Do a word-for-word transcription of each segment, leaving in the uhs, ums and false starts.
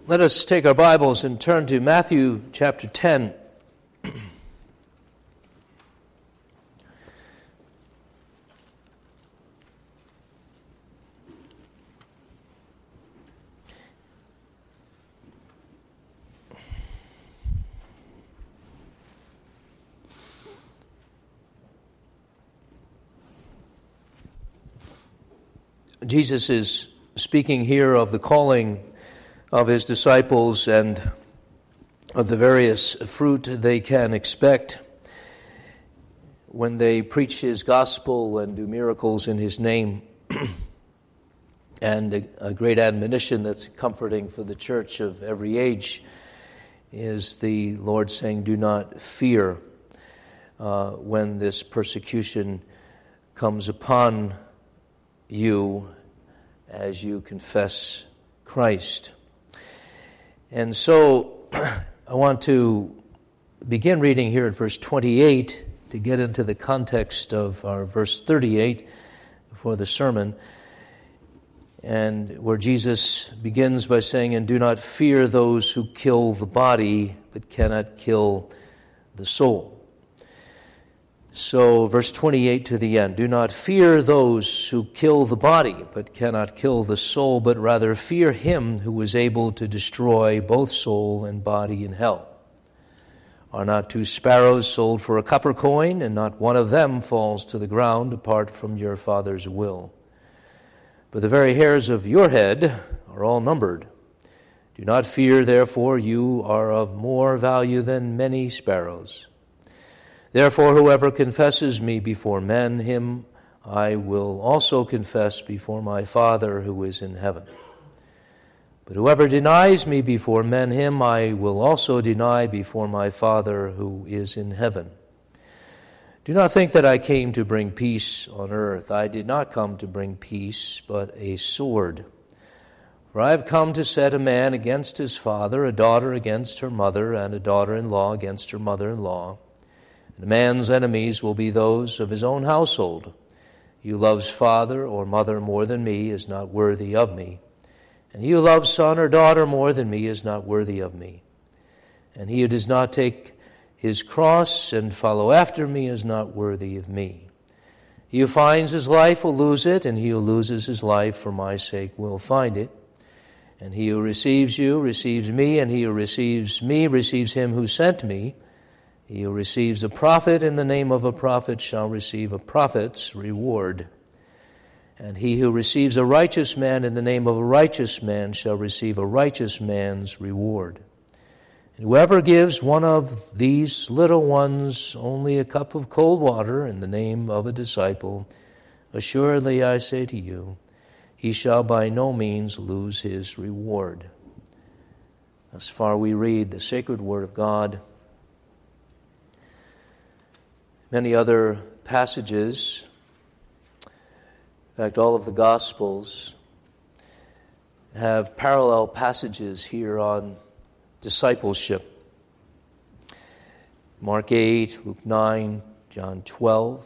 Let us take our Bibles and turn to Matthew chapter ten. Jesus is speaking here of the calling of his disciples and of the various fruit they can expect when they preach his gospel and do miracles in his name. And a, a great admonition that's comforting for the church of every age is the Lord saying, do not fear uh, when this persecution comes upon you as you confess Christ. And so I want to begin reading here at verse twenty-eight to get into the context of our verse thirty-eight for the sermon, and where Jesus begins by saying, and do not fear those who kill the body but cannot kill the soul. So verse twenty-eight to the end, do not fear those who kill the body, but cannot kill the soul, but rather fear him who is able to destroy both soul and body in hell. Are not two sparrows sold for a copper coin, and not one of them falls to the ground apart from your Father's will? But the very hairs of your head are all numbered. Do not fear, therefore, you are of more value than many sparrows. Therefore, whoever confesses me before men, him I will also confess before my Father who is in heaven. But whoever denies me before men, him I will also deny before my Father who is in heaven. Do not think that I came to bring peace on earth. I did not come to bring peace, but a sword. For I have come to set a man against his father, a daughter against her mother, and a daughter-in-law against her mother-in-law. And a man's enemies will be those of his own household. He who loves father or mother more than me is not worthy of me. And he who loves son or daughter more than me is not worthy of me. And he who does not take his cross and follow after me is not worthy of me. He who finds his life will lose it, and he who loses his life for my sake will find it. And he who receives you receives me, and he who receives me receives him who sent me. He who receives a prophet in the name of a prophet shall receive a prophet's reward. And he who receives a righteous man in the name of a righteous man shall receive a righteous man's reward. And whoever gives one of these little ones only a cup of cold water in the name of a disciple, assuredly I say to you, he shall by no means lose his reward. Thus far we read the sacred word of God. Many other passages, in fact, all of the Gospels have parallel passages here on discipleship. Mark eight, Luke nine, John twelve.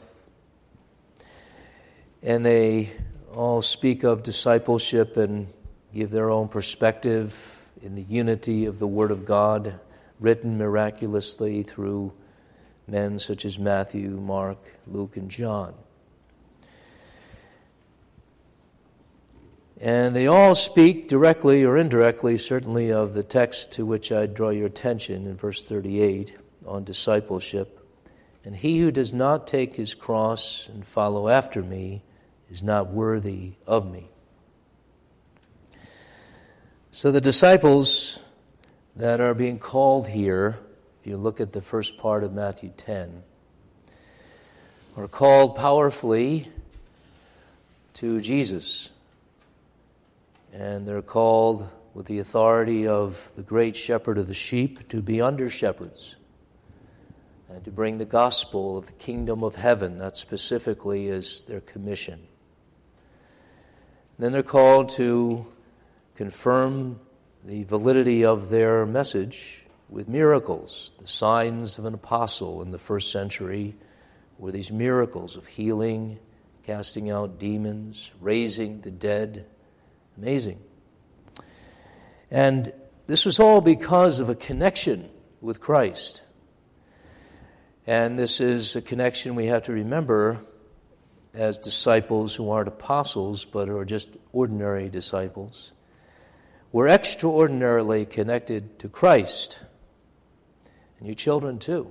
And they all speak of discipleship and give their own perspective in the unity of the Word of God, written miraculously through men such as Matthew, Mark, Luke, and John. And they all speak directly or indirectly, certainly, of the text to which I draw your attention in verse thirty-eight on discipleship. And he who does not take his cross and follow after me is not worthy of me. So the disciples that are being called here, if you look at the first part of Matthew ten, are called powerfully to Jesus. And they're called with the authority of the great shepherd of the sheep to be under shepherds and to bring the gospel of the kingdom of heaven. That specifically is their commission. Then they're called to confirm the validity of their message with miracles. The signs of an apostle in the first century were these miracles of healing, casting out demons, raising the dead. Amazing. And this was all because of a connection with Christ. And this is a connection we have to remember as disciples who aren't apostles, but are just ordinary disciples. We're extraordinarily connected to Christ, and you children too.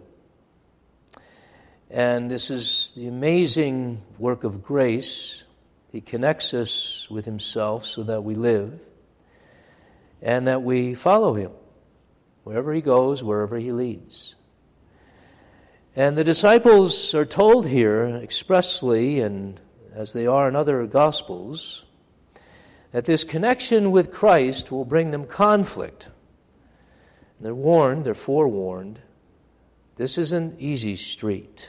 And this is the amazing work of grace. He connects us with himself so that we live and that we follow him wherever he goes, wherever he leads. And the disciples are told here expressly, and as they are in other Gospels, that this connection with Christ will bring them conflict. And they're warned, they're forewarned, this isn't easy street.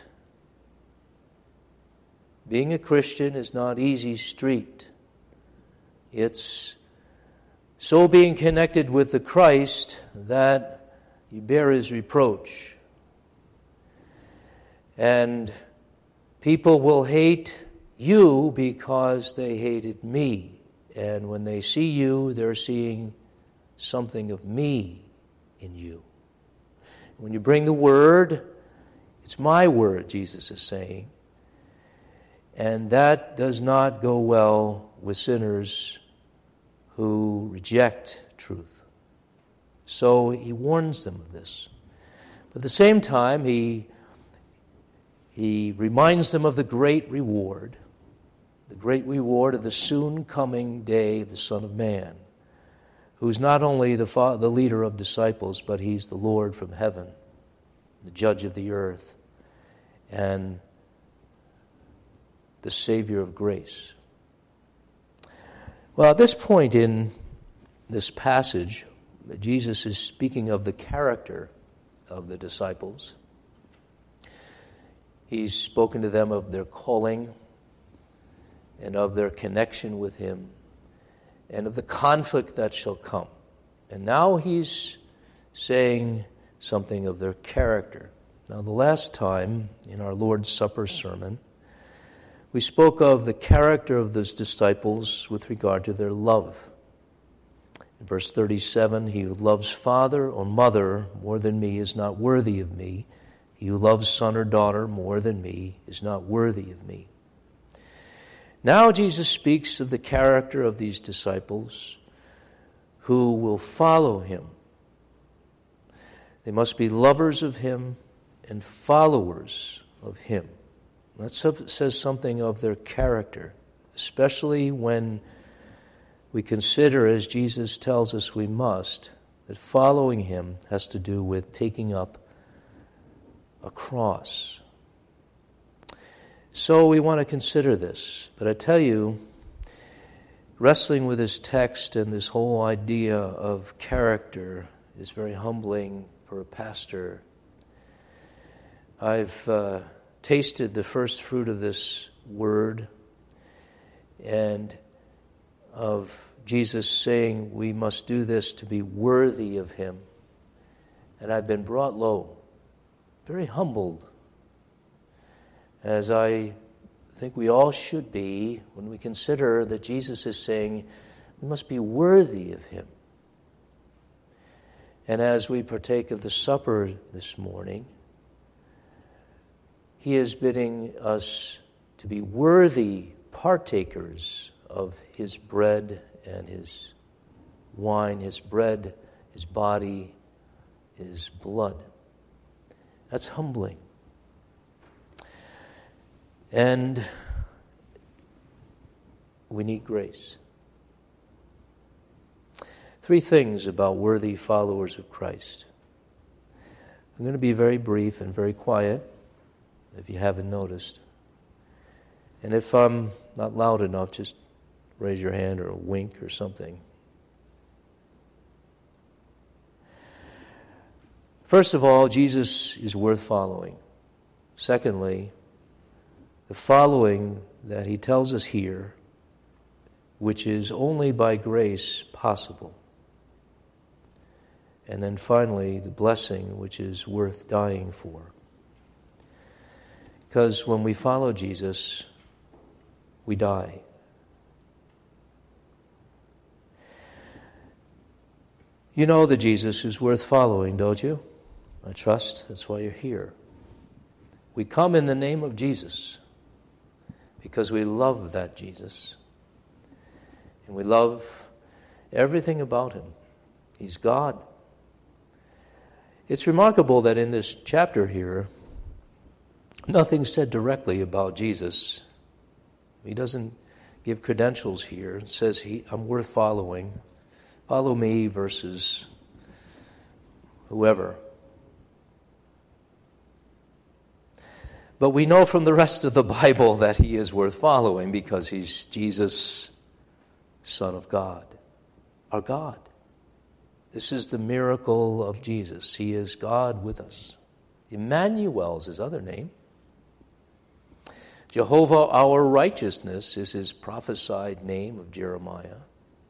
Being a Christian is not easy street. It's so being connected with the Christ that you bear his reproach. And people will hate you because they hated me. And when they see you, they're seeing something of me in you. When you bring the word, it's my word, Jesus is saying. And that does not go well with sinners who reject truth. So he warns them of this. But at the same time, he, he reminds them of the great reward, the great reward of the soon coming day of the Son of Man, who's not only the, fa- the leader of disciples, but he's the Lord from heaven, the judge of the earth, and the Savior of grace. Well, at this point in this passage, Jesus is speaking of the character of the disciples. He's spoken to them of their calling and of their connection with him and of the conflict that shall come. And now he's saying something of their character. Now, the last time in our Lord's Supper sermon, we spoke of the character of those disciples with regard to their love. In verse thirty-seven, he who loves father or mother more than me is not worthy of me. He who loves son or daughter more than me is not worthy of me. Now Jesus speaks of the character of these disciples who will follow him. They must be lovers of him and followers of him. That says something of their character, especially when we consider, as Jesus tells us we must, that following him has to do with taking up a cross. So we want to consider this. But I tell you, wrestling with this text and this whole idea of character is very humbling for a pastor. I've uh, tasted the first fruit of this word and of Jesus saying we must do this to be worthy of him. And I've been brought low, very humbled, as I think we all should be when we consider that Jesus is saying we must be worthy of him. And as we partake of the supper this morning, he is bidding us to be worthy partakers of his bread and his wine, his bread, his body, his blood. That's humbling. And we need grace. Three things about worthy followers of Christ. I'm going to be very brief and very quiet, if you haven't noticed. And if I'm not loud enough, just raise your hand or a wink or something. First of all, Jesus is worth following. Secondly, the following that he tells us here, which is only by grace possible. And then finally, the blessing, which is worth dying for. Because when we follow Jesus, we die. You know the Jesus who's worth following, don't you? I trust that's why you're here. We come in the name of Jesus because we love that Jesus. And we love everything about him. He's God. It's remarkable that in this chapter here, nothing's said directly about Jesus. He doesn't give credentials here. It says, he, I'm worth following. Follow me versus whoever. But we know from the rest of the Bible that he is worth following because he's Jesus, Son of God, our God. This is the miracle of Jesus. He is God with us. Emmanuel is his other name. Jehovah, our righteousness, is his prophesied name of Jeremiah.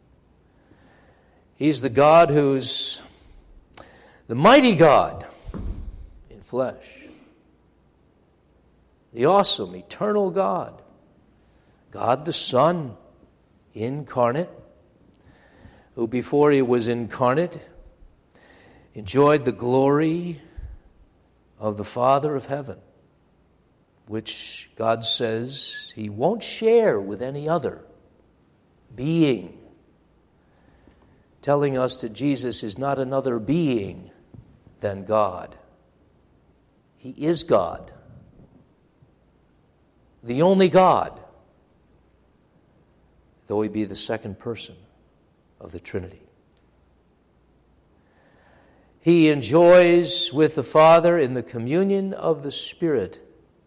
He's the God who's the mighty God in flesh. The awesome, eternal God. God the Son, incarnate, who before he was incarnate enjoyed the glory of the Father of heaven, which God says he won't share with any other being, telling us that Jesus is not another being than God. He is God, the only God, though he be the second person of the Trinity. He enjoys with the Father in the communion of the Spirit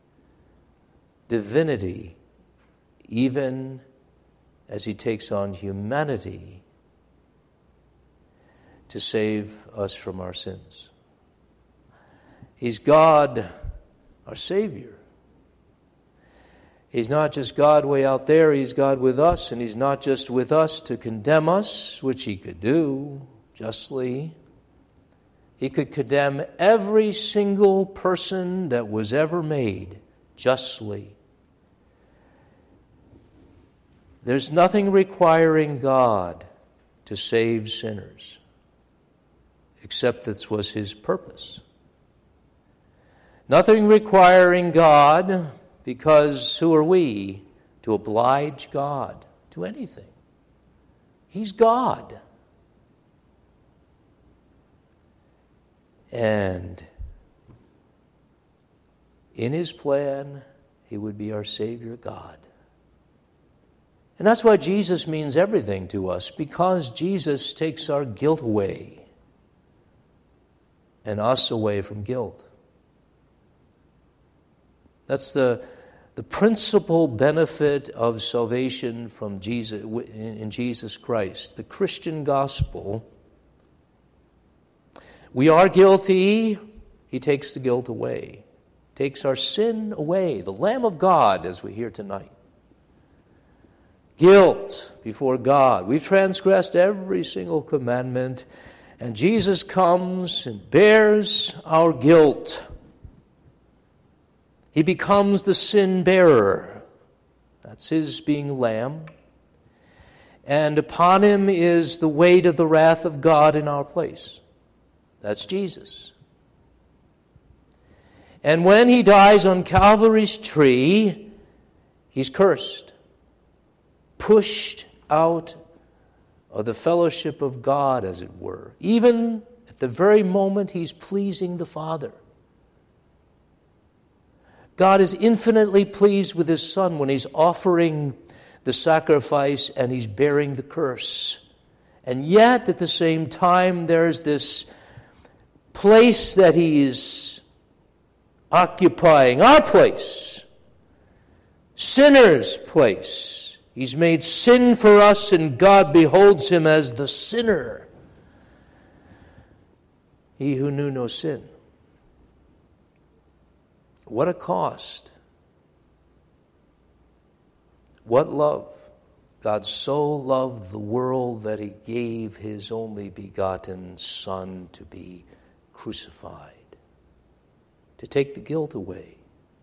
divinity, even as he takes on humanity to save us from our sins. He's God, our Savior. He's not just God way out there, he's God with us, and he's not just with us to condemn us, which he could do justly. He could condemn every single person that was ever made justly. There's nothing requiring God to save sinners, except this was his purpose. Nothing requiring God, because who are we to oblige God to anything? He's God. And in his plan, he would be our Savior God. And that's why Jesus means everything to us, because Jesus takes our guilt away and us away from guilt. That's the, the principal benefit of salvation from Jesus in Jesus Christ, the Christian gospel. We are guilty, he takes the guilt away, takes our sin away, the Lamb of God, as we hear tonight. Guilt before God. We've transgressed every single commandment, and Jesus comes and bears our guilt. He becomes the sin bearer. That's his being lamb. And upon him is the weight of the wrath of God in our place. That's Jesus. And when he dies on Calvary's tree, he's cursed, pushed out of the fellowship of God, as it were, even at the very moment he's pleasing the Father. God is infinitely pleased with his Son when he's offering the sacrifice and he's bearing the curse. And yet, at the same time, there's this place that he's occupying, our place, sinner's place. He's made sin for us, and God beholds him as the sinner, he who knew no sin. What a cost. What love. God so loved the world that he gave his only begotten Son to be crucified, to take the guilt away,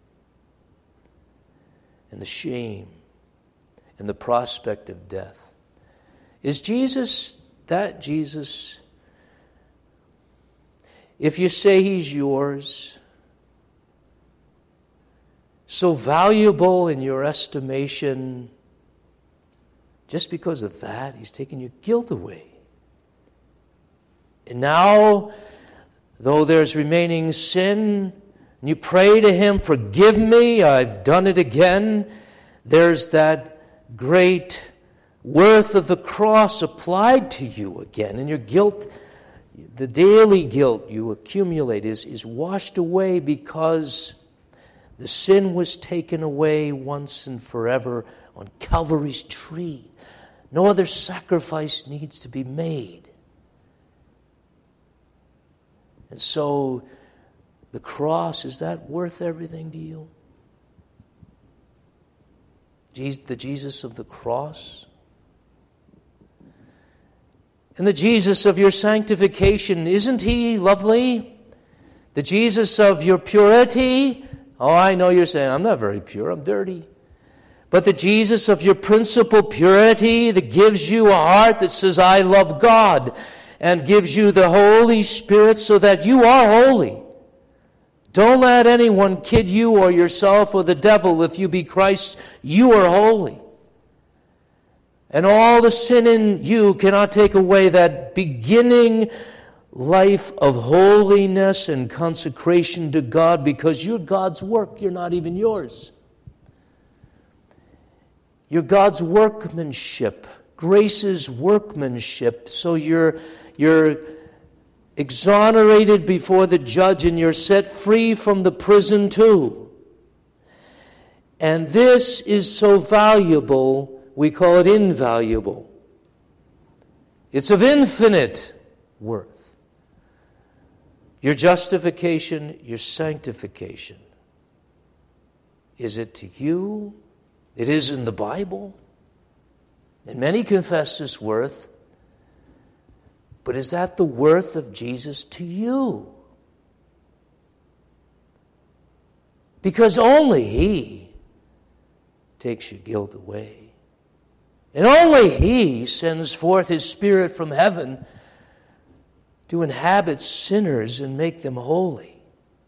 and the shame, and the prospect of death. Is Jesus that Jesus if you say He's yours, so valuable in your estimation, just because of that, He's taken your guilt away. And now, though there's remaining sin, and you pray to Him, forgive me, I've done it again, there's that great worth of the cross applied to you again. And your guilt, the daily guilt you accumulate is, is washed away because the sin was taken away once and forever on Calvary's tree. No other sacrifice needs to be made. And so, the cross, is that worth everything to you? The Jesus of the cross? And the Jesus of your sanctification, isn't He lovely? The Jesus of your purity? Oh, I know you're saying, I'm not very pure, I'm dirty. But the Jesus of your principal purity that gives you a heart that says, I love God, and gives you the Holy Spirit so that you are holy. Don't let anyone kid you or yourself or the devil. If you be Christ, you are holy. And all the sin in you cannot take away that beginning life of holiness and consecration to God, because you're God's work, you're not even yours. You're God's workmanship, grace's workmanship, so you're, you're exonerated before the judge and you're set free from the prison too. And this is so valuable, we call it invaluable. It's of infinite worth. Your justification, your sanctification. Is it to you? It is in the Bible. And many confess this worth. But is that the worth of Jesus to you? Because only He takes your guilt away. And only He sends forth His Spirit from heaven to inhabit sinners and make them holy.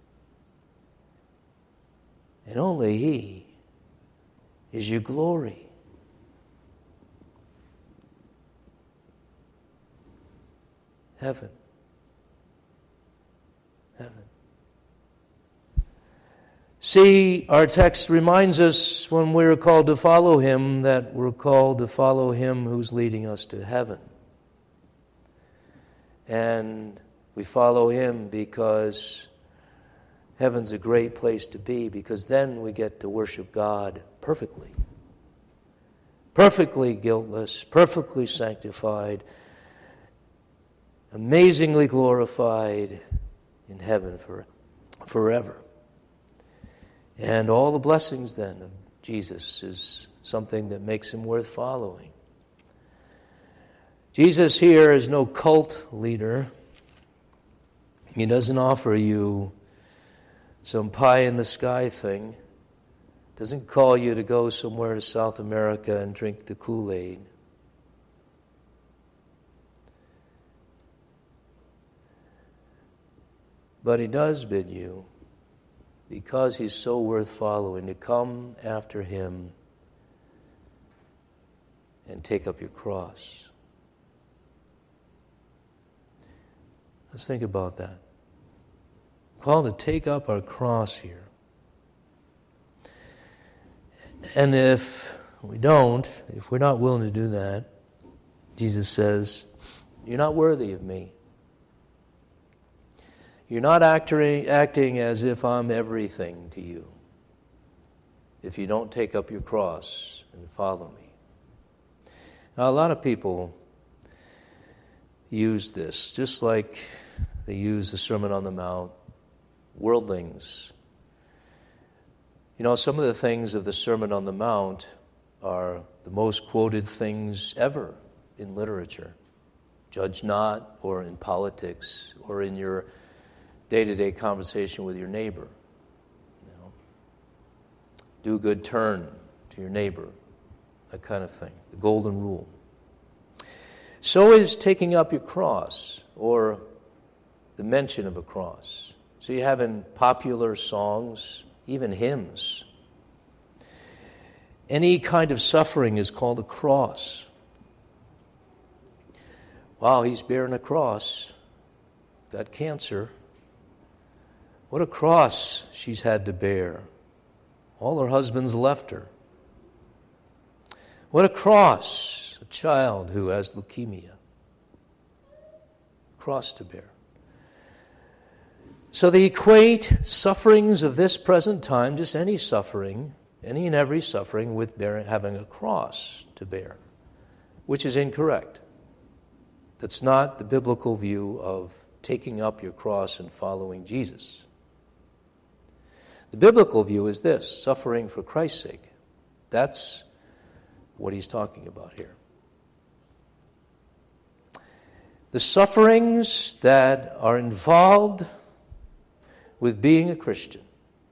And only He is your glory. Heaven. Heaven. See, our text reminds us when we're called to follow Him that we're called to follow Him who's leading us to heaven. And we follow Him because heaven's a great place to be, because then we get to worship God perfectly. Perfectly guiltless, perfectly sanctified, amazingly glorified in heaven for, forever. And all the blessings then of Jesus is something that makes Him worth following. Jesus here is no cult leader. He doesn't offer you some pie-in-the-sky thing. Doesn't call you to go somewhere to South America and drink the Kool-Aid. But He does bid you, because He's so worth following, to come after Him and take up your cross. Let's think about that. Called to take up our cross here. And if we don't, if we're not willing to do that, Jesus says, you're not worthy of me. You're not acting, acting as if I'm everything to you if you don't take up your cross and follow me. Now, a lot of people use this, just like they use the Sermon on the Mount, worldlings. You know, some of the things of the Sermon on the Mount are the most quoted things ever in literature. Judge not, or in politics, or in your day-to-day conversation with your neighbor. You know, do a good turn to your neighbor, that kind of thing, the golden rule. So is taking up your cross, or the mention of a cross. So you have in popular songs, even hymns, any kind of suffering is called a cross. Wow, he's bearing a cross. Got cancer. What a cross she's had to bear. All her husbands left her. What a cross, a child who has leukemia. Cross to bear. So they equate sufferings of this present time, just any suffering, any and every suffering, with bearing, having a cross to bear, which is incorrect. That's not the biblical view of taking up your cross and following Jesus. The biblical view is this: suffering for Christ's sake. That's what he's talking about here. The sufferings that are involved with being a Christian,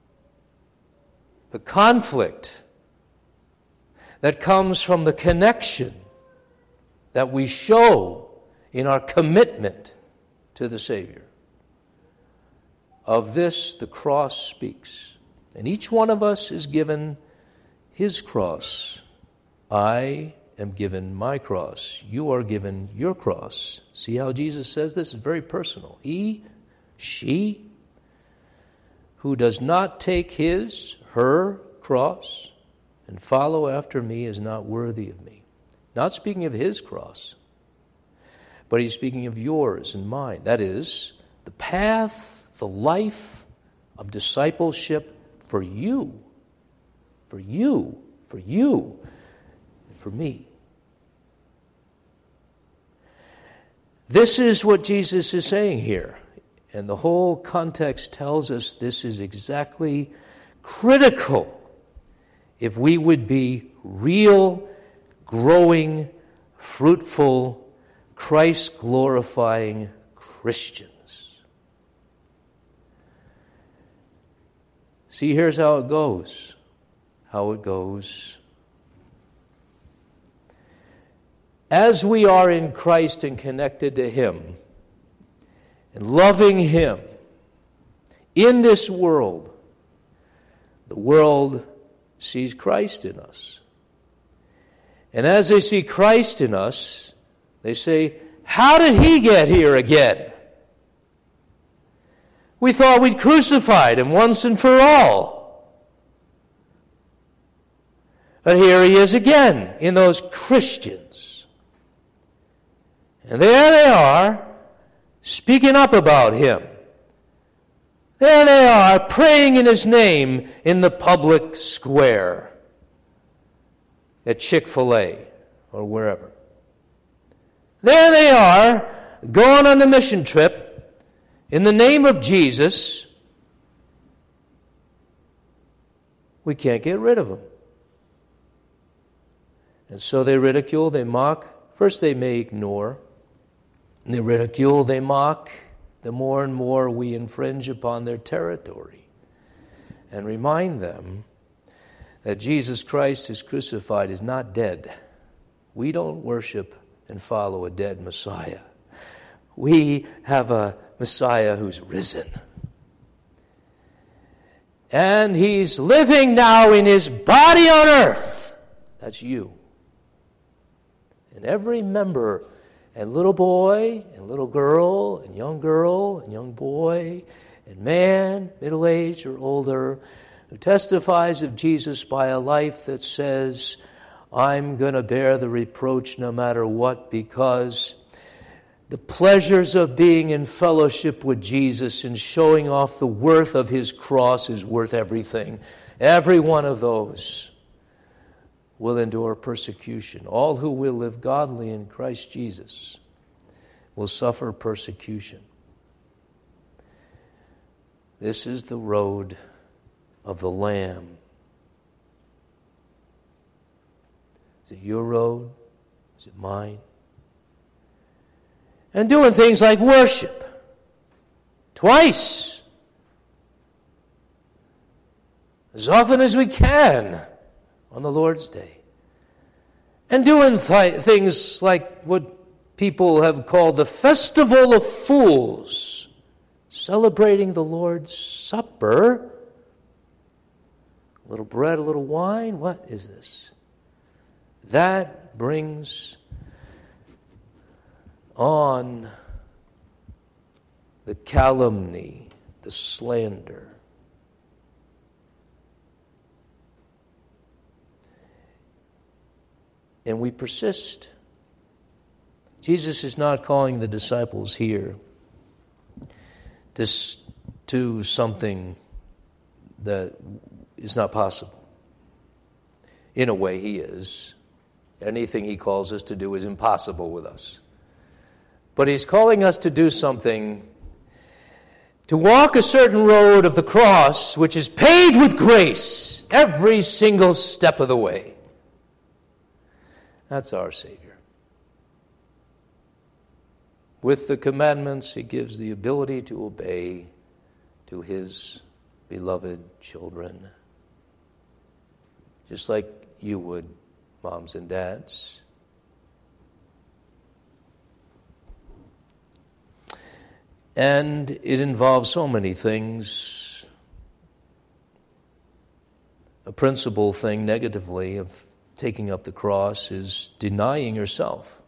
the conflict that comes from the connection that we show in our commitment to the Savior. Of this, the cross speaks. And each one of us is given his cross. I am given my cross. You are given your cross. See how Jesus says this? It's very personal. He, she, who does not take his, her cross and follow after me is not worthy of me. Not speaking of his cross, but he's speaking of yours and mine. That is, the path, the life of discipleship for you, for you, for you, and for me. This is what Jesus is saying here. And the whole context tells us this is exactly critical if we would be real, growing, fruitful, Christ-glorifying Christians. See, here's how it goes. How it goes. As we are in Christ and connected to him, and loving him in this world, the world sees Christ in us. And as they see Christ in us, they say, how did he get here again? We thought we'd crucified him once and for all. But here he is again in those Christians. And there they are, speaking up about him. There they are, praying in his name in the public square at Chick-fil-A or wherever. There they are, going on a mission trip in the name of Jesus. We can't get rid of them. And so they ridicule, they mock. First they may ignore. They ridicule, they mock. The more and more we infringe upon their territory and remind them that Jesus Christ who's crucified is not dead. We don't worship and follow a dead Messiah. We have a Messiah who's risen. And he's living now in his body on earth. That's you. And every member and little boy and little girl and young girl and young boy and man, middle-aged or older, who testifies of Jesus by a life that says, I'm going to bear the reproach no matter what, because the pleasures of being in fellowship with Jesus and showing off the worth of his cross is worth everything. Every one of those will endure persecution. All who will live godly in Christ Jesus will suffer persecution. This is the road of the Lamb. Is it your road? Is it mine? And doing things like worship. Twice. As often as we can on the Lord's Day. And doing th- things like what people have called the Festival of Fools. celebrating the Lord's Supper. A little bread, a little wine. What is this? That brings on the calumny, the slander. And we persist. Jesus is not calling the disciples here to do something that is not possible. In a way, he is. Anything he calls us to do is impossible with us. But he's calling us to do something, to walk a certain road of the cross, which is paved with grace every single step of the way. That's our Savior. With the commandments, he gives the ability to obey to his beloved children. Just like you would, moms and dads. And it involves so many things. A principal thing negatively of taking up the cross is denying yourself.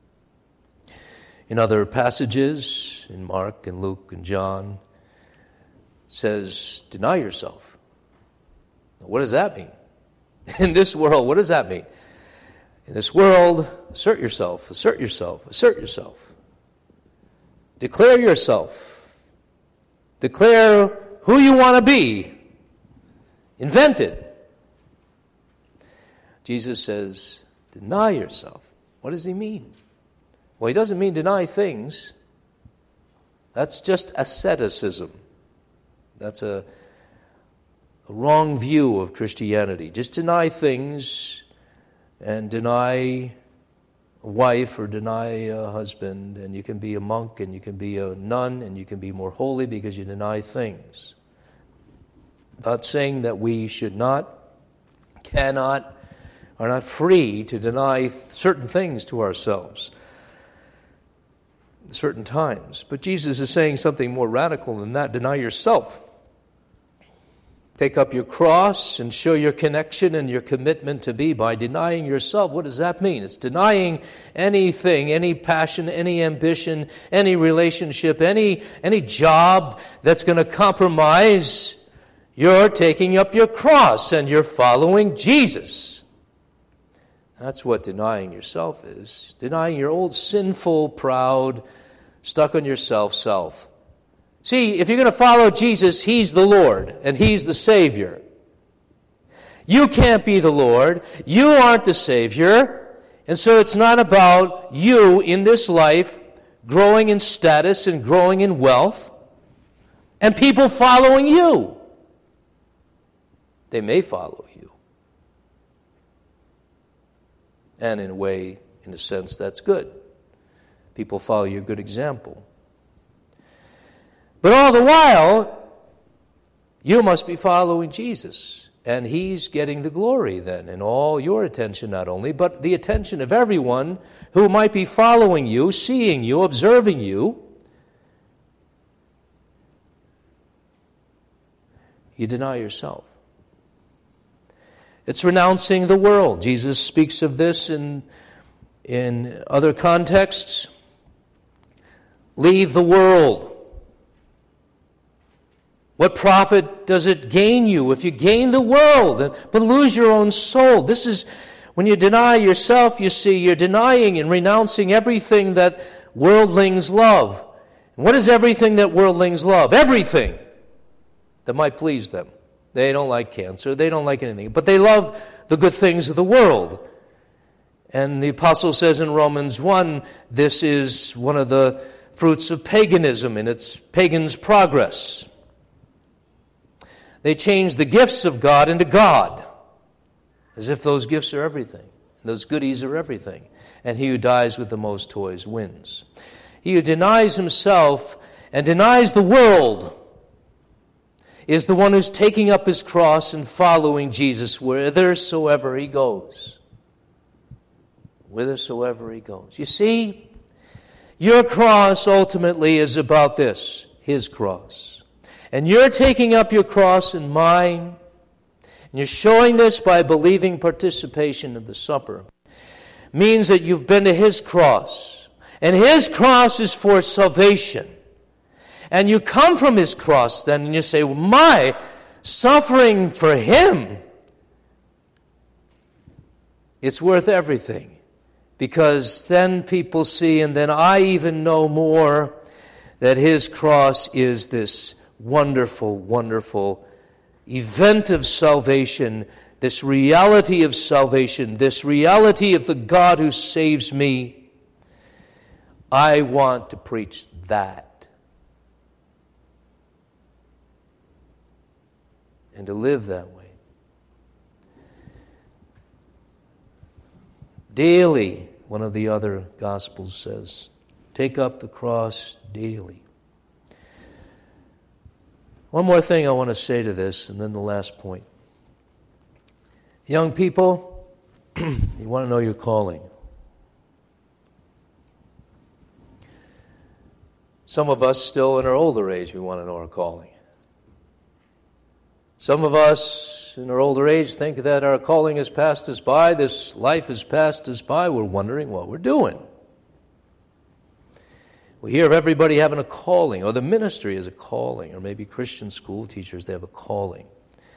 In other passages, in Mark and Luke and John, it says, deny yourself. What does that mean? In this world, what does that mean? In this world, assert yourself, assert yourself, assert yourself. Declare yourself. Declare who you want to be. Invent it. Jesus says, deny yourself. What does he mean? Well, he doesn't mean deny things. That's just asceticism. That's a, a wrong view of Christianity. Just deny things and deny a wife or deny a husband, and you can be a monk and you can be a nun and you can be more holy because you deny things. Not saying that we should not, cannot, are not free to deny certain things to ourselves at certain times. But Jesus is saying something more radical than that. Deny yourself. Take up your cross and show your connection and your commitment to be by denying yourself. What does that mean? It's denying anything, any passion, any ambition, any relationship, any, any job that's going to compromise. You're taking up your cross and you're following Jesus. That's what denying yourself is. Denying your old sinful, proud, stuck on yourself self. See, if you're going to follow Jesus, he's the Lord and he's the Savior. You can't be the Lord. You aren't the Savior. And so it's not about you in this life growing in status and growing in wealth and people following you. They may follow you. And in a way, in a sense, that's good. People follow your good example. But all the while, you must be following Jesus. And he's getting the glory then, and all your attention not only, but the attention of everyone who might be following you, seeing you, observing you. You deny yourself. It's renouncing the world. Jesus speaks of this in, in other contexts. Leave the world. What profit does it gain you if you gain the world but lose your own soul? This is, when you deny yourself, you see, you're denying and renouncing everything that worldlings love. And what is everything that worldlings love? Everything that might please them. They don't like cancer. They don't like anything. But they love the good things of the world. And the apostle says in Romans one, this is one of the fruits of paganism in its pagan's progress. They change the gifts of God into God, as if those gifts are everything. Those goodies are everything. And he who dies with the most toys wins. He who denies himself and denies the world is the one who's taking up his cross and following Jesus whithersoever he goes. Whithersoever he goes. You see, your cross ultimately is about this. his cross. And you're taking up your cross and mine, and you're showing this by believing participation of the supper. Means that you've been to his cross, and his cross is for salvation. And you come from his cross then, and you say, well, my suffering for him, it's worth everything. Because then people see, and then I even know more, that his cross is this wonderful, wonderful event of salvation, this reality of salvation, this reality of the God who saves me. I want to preach that. And to live that way. Daily, one of the other Gospels says, take up the cross daily. One more thing I want to say to this, and then the last point. Young people, you want to know your calling. Some of us still in our older age, we want to know our calling. Some of us in our older age think that our calling has passed us by, this life has passed us by, we're wondering what we're doing. We hear of everybody having a calling, or the ministry has a calling, or maybe Christian school teachers, they have a calling.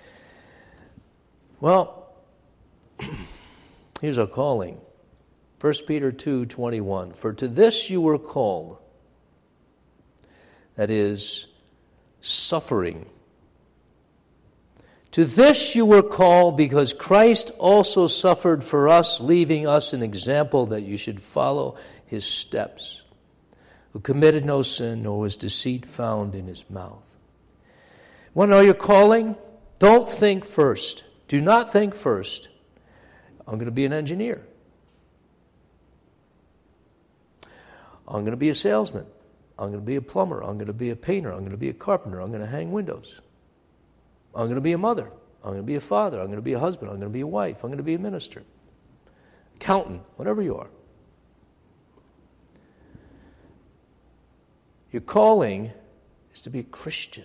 Well, here's our calling. First Peter two twenty-one, for to this you were called, that is, suffering. To this you were called because Christ also suffered for us, leaving us an example that you should follow his steps, who committed no sin, nor was deceit found in his mouth. Want to know your calling? Don't think first. Do not think first, I'm going to be an engineer. I'm going to be a salesman. I'm going to be a plumber. I'm going to be a painter. I'm going to be a carpenter. I'm going to hang windows. I'm going to be a mother. I'm going to be a father. I'm going to be a husband. I'm going to be a wife. I'm going to be a minister, accountant, whatever you are. Your calling is to be a Christian.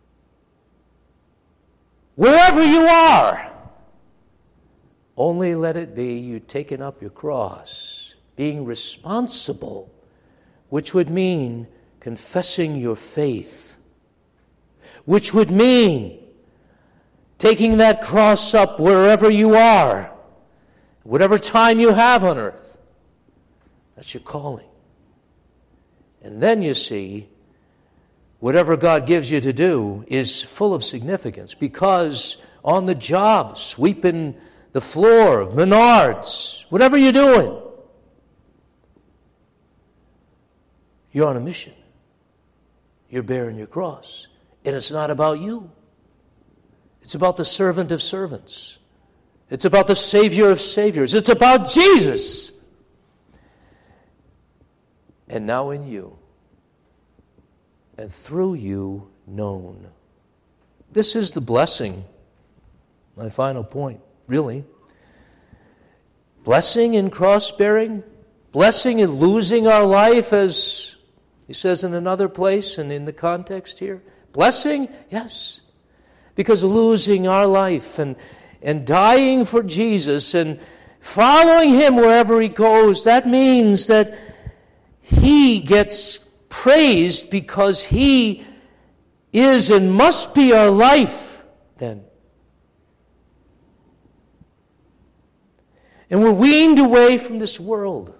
Wherever you are, only let it be you taking up your cross, being responsible, which would mean confessing your faith, which would mean taking that cross up wherever you are, whatever time you have on earth. That's your calling. And then you see, whatever God gives you to do is full of significance, because on the job, sweeping the floor of Menards, whatever you're doing, you're on a mission. You're bearing your cross. And it's not about you. It's about the servant of servants. It's about the Savior of saviors. It's about Jesus. And now in you, and through you known. This is the blessing, my final point, really. Blessing in cross-bearing, blessing in losing our life, as he says in another place and in the context here. Blessing, yes, because losing our life and, and dying for Jesus and following him wherever he goes, that means that he gets praised because he is and must be our life then. And we're weaned away from this world.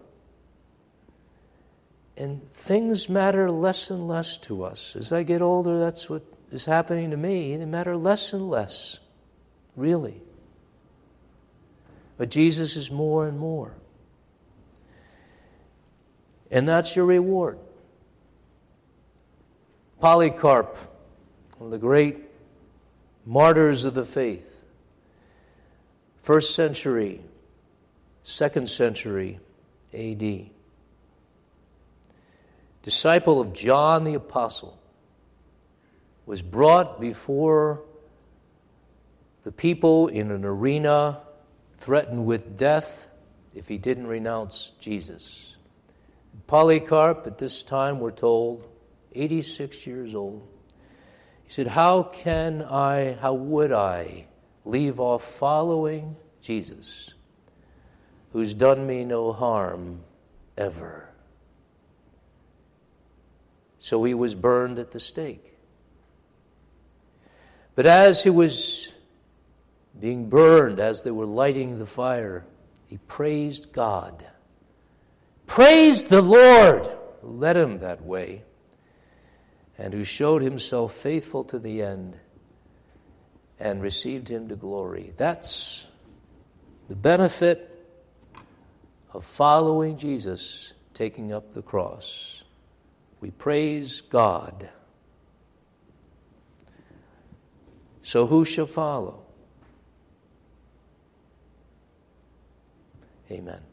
And things matter less and less to us. As I get older, that's what is happening to me. They matter less and less, really. But Jesus is more and more. And that's your reward. Polycarp, one of the great martyrs of the faith, first century, second century A D, disciple of John the Apostle, was brought before the people in an arena, threatened with death if he didn't renounce Jesus. Polycarp, at this time, we're told, eighty-six years old. He said, how can I, how would I leave off following Jesus, who's done me no harm ever? So he was burned at the stake. But as he was being burned, as they were lighting the fire, he praised God. Praised the Lord who led him that way and who showed himself faithful to the end and received him to glory. That's the benefit of following Jesus, taking up the cross. We praise God. So who shall follow? Amen.